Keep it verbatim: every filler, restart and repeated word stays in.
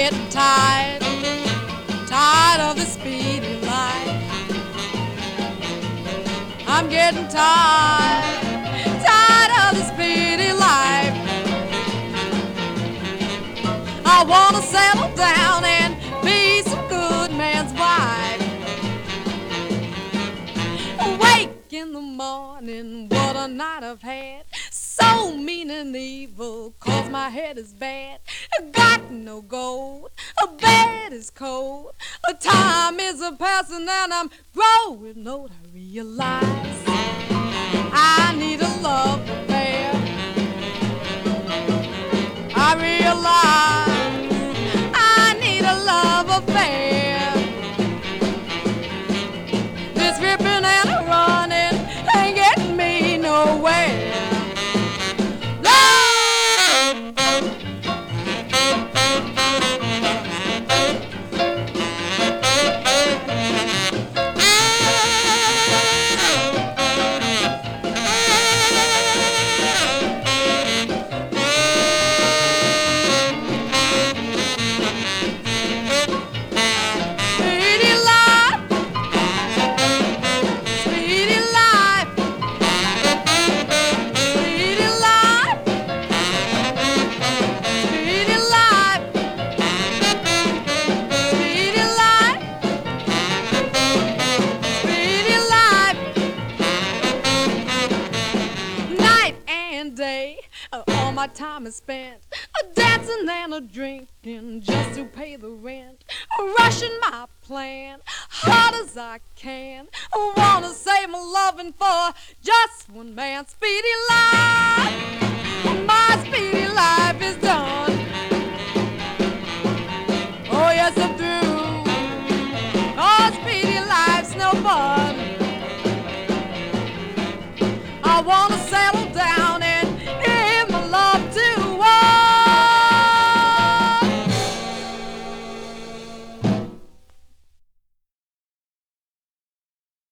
getting tired, tired of the speedy life. I'm getting tired, tired of the speedy life. I wanna settle down and be some good man's wife. Wake in the morning, what a night I've had. So mean and evil, cause my head is bad. Got no gold, a bed is cold. A time is a passing and I'm growing old. I realize I need a love affair. I realize I need a love affair. This ripping and a running ain't getting me nowhere. My time is spent a dancing and a drinking just to pay the rent, rushing my plan hard as I can. I wanna save my loving for just one man. Speedy life, my speedy life is done. Oh yes, I'm through. Oh, speedy life's no fun. I wanna settle down